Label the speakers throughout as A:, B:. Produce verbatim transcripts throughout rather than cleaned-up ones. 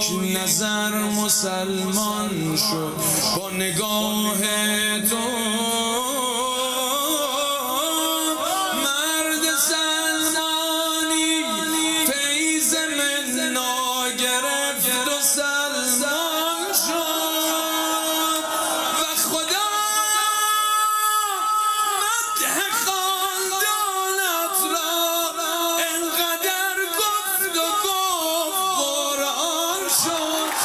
A: یک نظر مسلمان شد با نگاه تو. مرد سلمانی فیض منا گرفت و سلمان شد و خدا مدح خاندانت را انقدر گفت و گفت قرآن شد.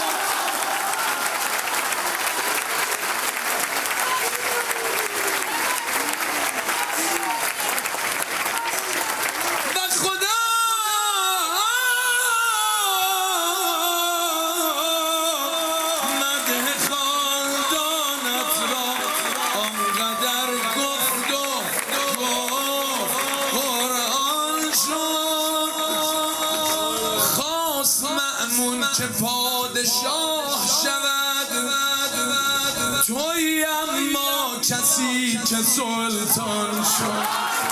A: که پادشاه شود توی اما کسی که سلطان شد.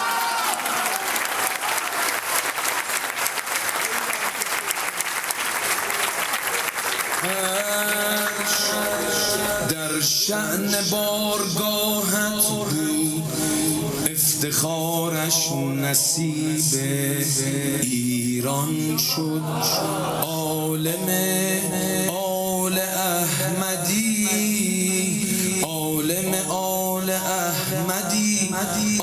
A: در شأن بارگاهت بود افتخارش نصیب ایران شد. عالم آل احمدی عالم آل احمدی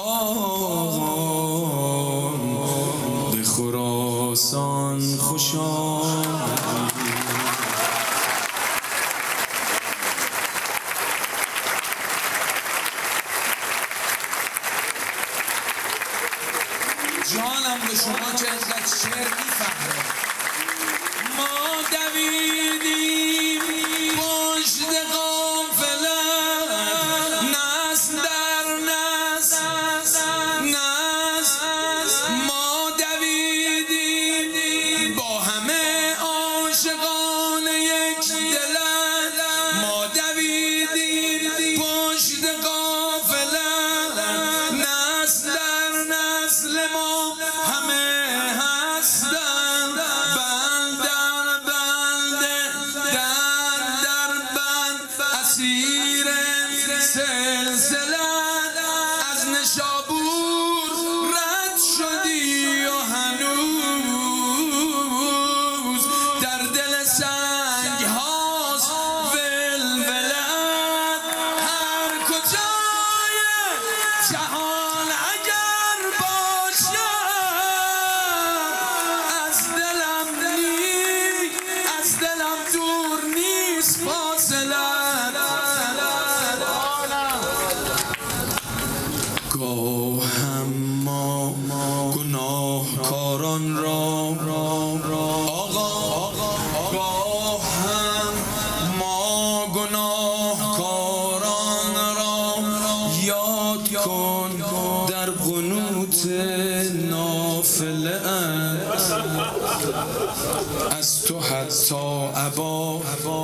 A: آقا به خراسان خوش آمدی. جانم به شما که ازت شعر میفهمه. ما دویدیم پشت قافله نسل در نسل نسل ما دویدیم با همه عاشقان یک دلت. ما دویدیم پشت قافله نسل در نسل ما همه هستن بند در بند در در بند اسیر سلسله از نشابور رد شدی و هنوز در دل سنگ هاست ولولت. هر کجای جهان اگر از دلم نیست از دلم دور نیست فاصله. گاهم ما گناهکاران را آقا گاهم ما گناهکاران را یاد کن در قنوت نافله ات. از تو حتی ابا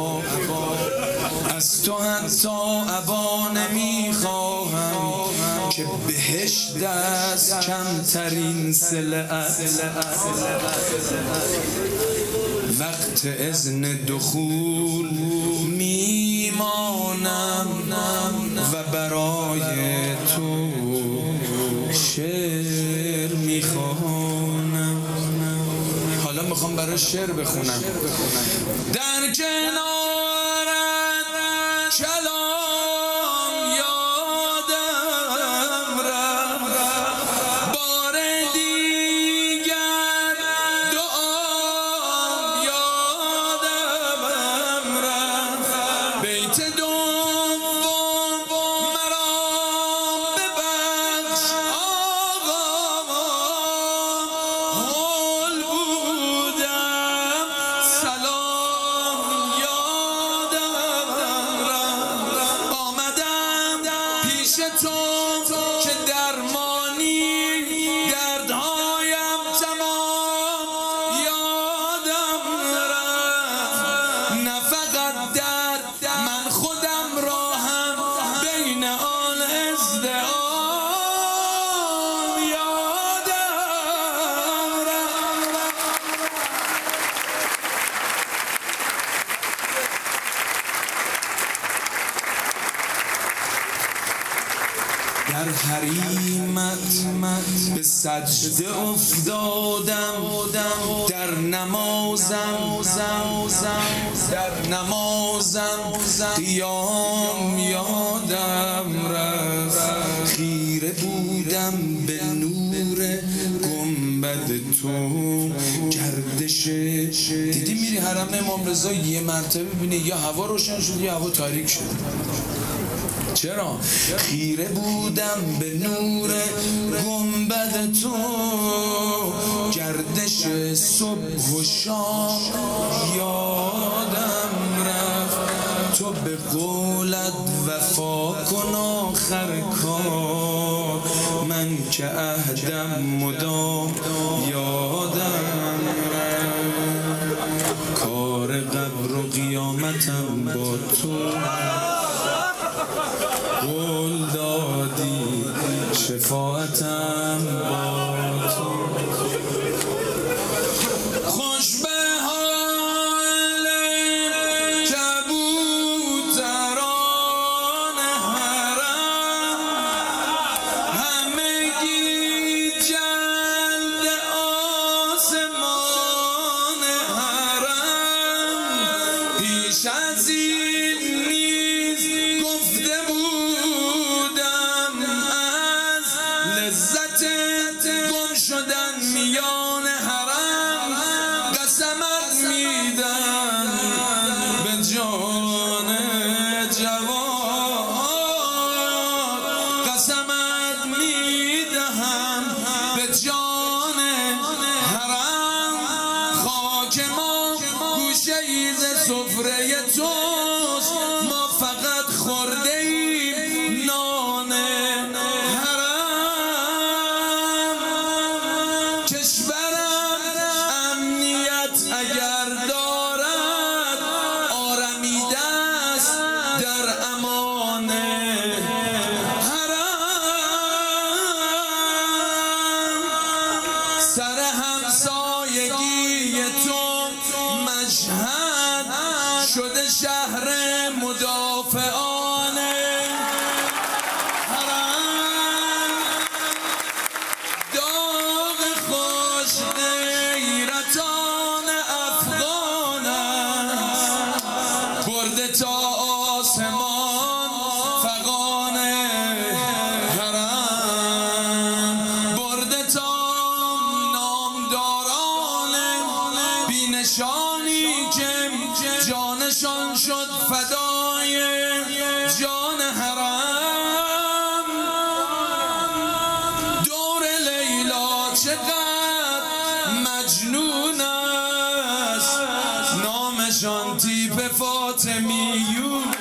A: از تو حتی ابا نمیخواهم که بهشت از کمترین سلعت. وقت اذن دخول میمانم و برای تو شعر میخوانم. حالا میخوام برای شعر بخونم. در کنارت کلام یادم رفت بار دیگر دعام یادم رفت. بیت دوم مرا ببخش آقا حال بودم سلام یادم رفت. حریمت به سجده افتادم در نمازم در نمازم قیام یادم رفت خیره بودم به نور گنبد تو گردش دیدی میری حرم امام رضا یه مرتبه ببینی یا هوا روشن شد یا هوا تاریک شد. چرا؟ خیره بودم به نور گنبد تو گردش صبح و شام یادم رفت تو به قولت وفا کن آخر کار من که عهدم مدام یادم رفت کار قبر و قیامتم با تو قول دادی شفاعتم با تو خوش به حال کبوتران حرم همگی جلد آسمان حرم پیش از این نیز گفته لذت گم شدن میان حرم قسمت میدم به جان جوان قسمت میدهم به جان حرم خاک ما گوشه ای ز سفره توست ما فقط خورده ایم نان اگر دارد آرمیده است در امان حرم سر همسایگی تو مشهد شده شهر مدافعان حرم داغ خوش غیرتان برده تا آسمان فغان حرم برده تا نامداران بینشانی که جانشان شد فدای جان حرم دور لیلا چقدر مجنون است نامشان تیپ فاطمیون